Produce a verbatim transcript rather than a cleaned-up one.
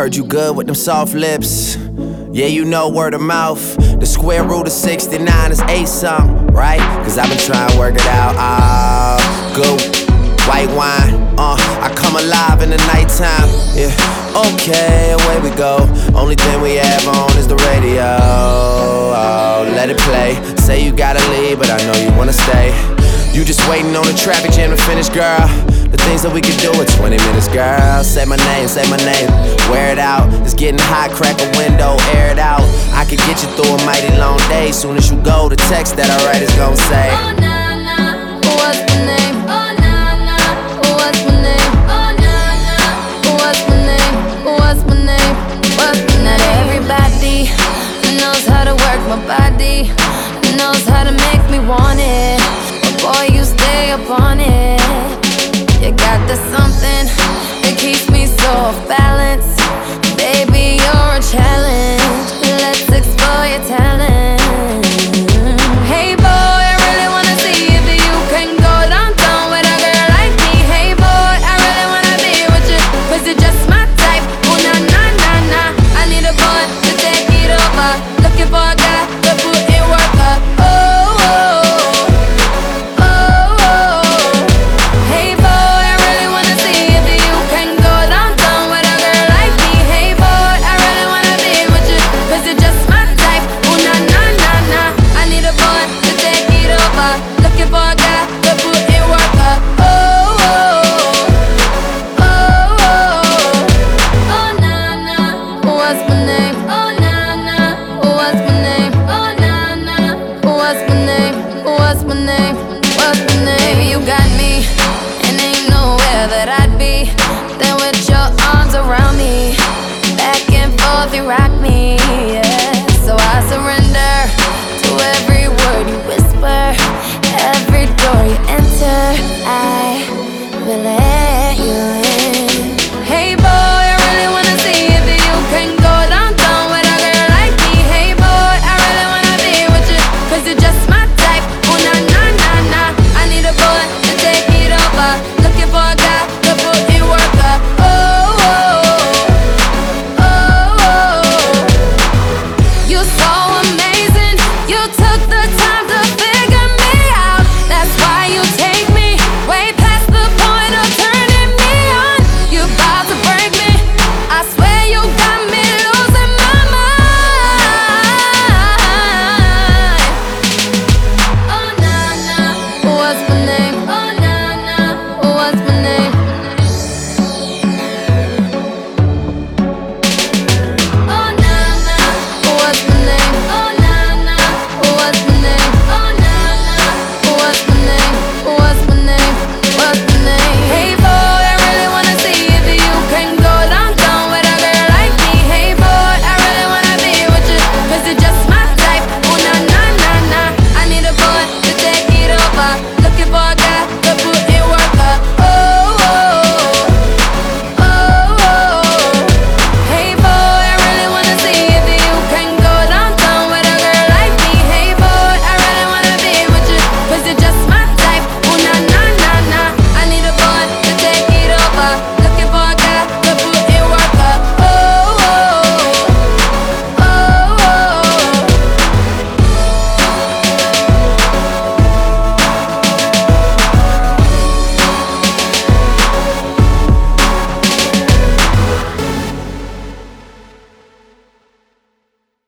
heard you good with them soft lips. Yeah, you know word of mouth. The square root of sixty-nine is eight something, right? Cause I've been trying to work it out. Ah, good white wine, uh, I come alive in the nighttime. Yeah, okay, away we go. Only thing we have on is the radio. Oh, let it play. Say you gotta leave, but I know you wanna stay. You just waiting on the traffic jam to finish, girl. The things that we could do in twenty minutes, girl. Say my name, say my name, wear it out. It's getting hot, crack a window, air it out. I could get you through a mighty long day. Soon as you go, the text that I write is gon' say, oh, nah, nah, what's my name? Oh, nah, nah, what's my name? Oh, nah, nah, what's my name? What's my name? What's my name? Not everybody knows how to work my body, knows how to make me want it. Boy, you stay up on it. You got the something that keeps me so off balance.